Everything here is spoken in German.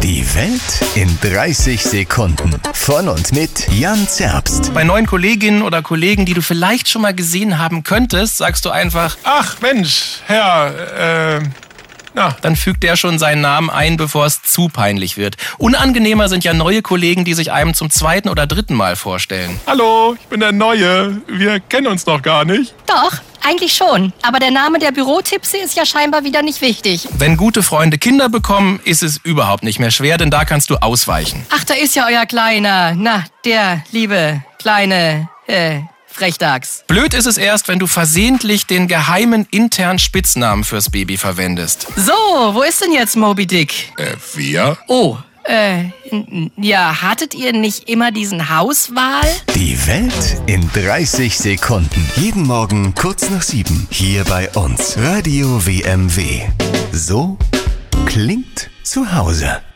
Die Welt in 30 Sekunden. Von und mit Jan Zerbst. Bei neuen Kolleginnen oder Kollegen, die du vielleicht schon mal gesehen haben könntest, sagst du einfach: Ach Mensch, Herr, Dann fügt der schon seinen Namen ein, bevor es zu peinlich wird. Unangenehmer sind ja neue Kollegen, die sich einem zum zweiten oder dritten Mal vorstellen. hallo, ich bin der Neue. Wir kennen uns noch gar nicht. Doch, eigentlich schon. Aber der Name der Bürotipse ist ja scheinbar wieder nicht wichtig. Wenn gute Freunde Kinder bekommen, ist es überhaupt nicht mehr schwer, denn da kannst du ausweichen. Ach, da ist ja euer Kleiner. Na, der liebe kleine, Frechdachs. Blöd ist es erst, wenn du versehentlich den geheimen internen Spitznamen fürs Baby verwendest. So, wo ist denn jetzt Moby Dick? Wir? Oh, ja, hattet ihr nicht immer diesen Hauswahl? Die Welt in 30 Sekunden. Jeden Morgen kurz nach 7. Hier bei uns. Radio WMW. So klingt zu Hause.